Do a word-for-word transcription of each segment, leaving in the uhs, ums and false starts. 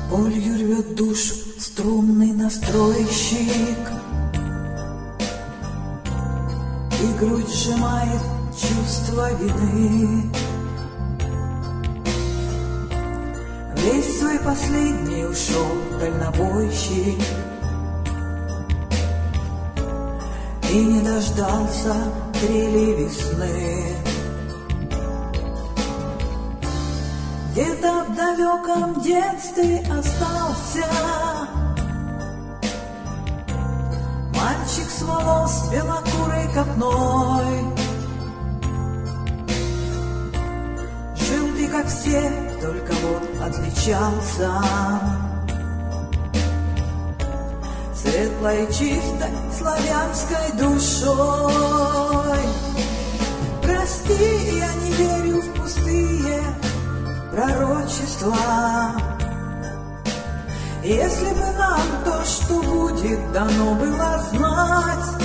Болью рвет душу струнный настройщик, и грудь сжимает чувство вины. Весь свой последний ушел дальнобойщик и не дождался трели весны. Где-то в далеком детстве остался мальчик с волос белокурой копной. Жил ты, как все, только вот отличался светлой, чистой, славянской душой. Прости, я не верю в пустые пророчества. Если бы нам то, что будет, дано было знать.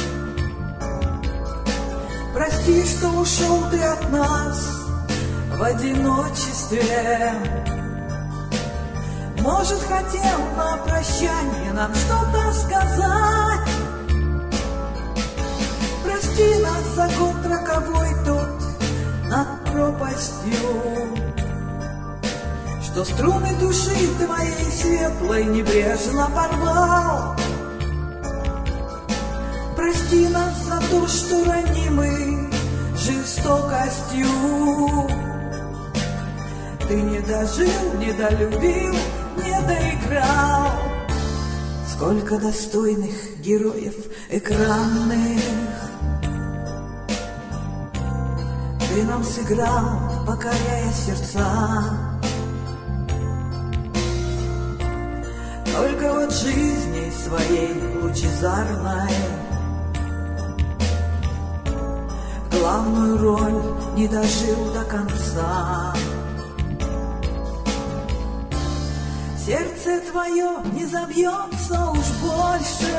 Прости, что ушел ты от нас в одиночестве. Может, хотел на прощание нам что-то сказать. Прости нас за год роковой тот над пропастью, что струны души твоей светлой небрежно порвал. Прости нас за то, что ранимы жестокостью. Ты не дожил, не долюбил, не доиграл. Сколько достойных героев экранных ты нам сыграл, покоряя сердца. Только вот жизни своей лучезарной главную роль не дожил до конца. Сердце твое не забьется уж больше,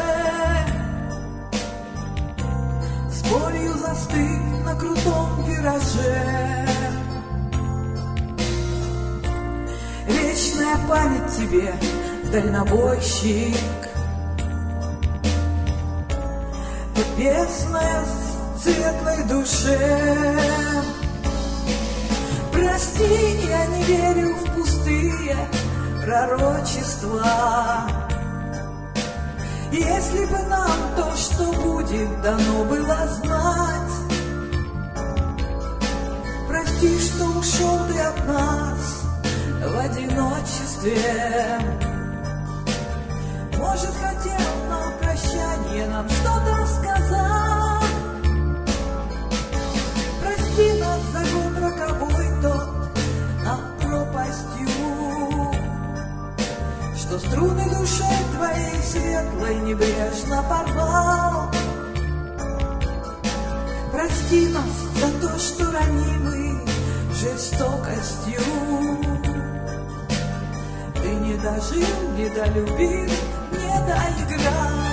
с болью застыв на крутом вираже. Вечная память тебе, дальнобойщик, бездная светлой душе. Прости, я не верю в пустые пророчества. Если бы нам то, что будет, дано было знать. Прости, что ушел ты от нас в одиночестве. Может, хотел на прощание нам что-то сказать. Прости нас за год роковой тот над пропастью, что струны души твоей светлой небрежно порвал. Прости нас за то, что ранимы жестокостью. Ты не дожил, не долюбил, не доиграл.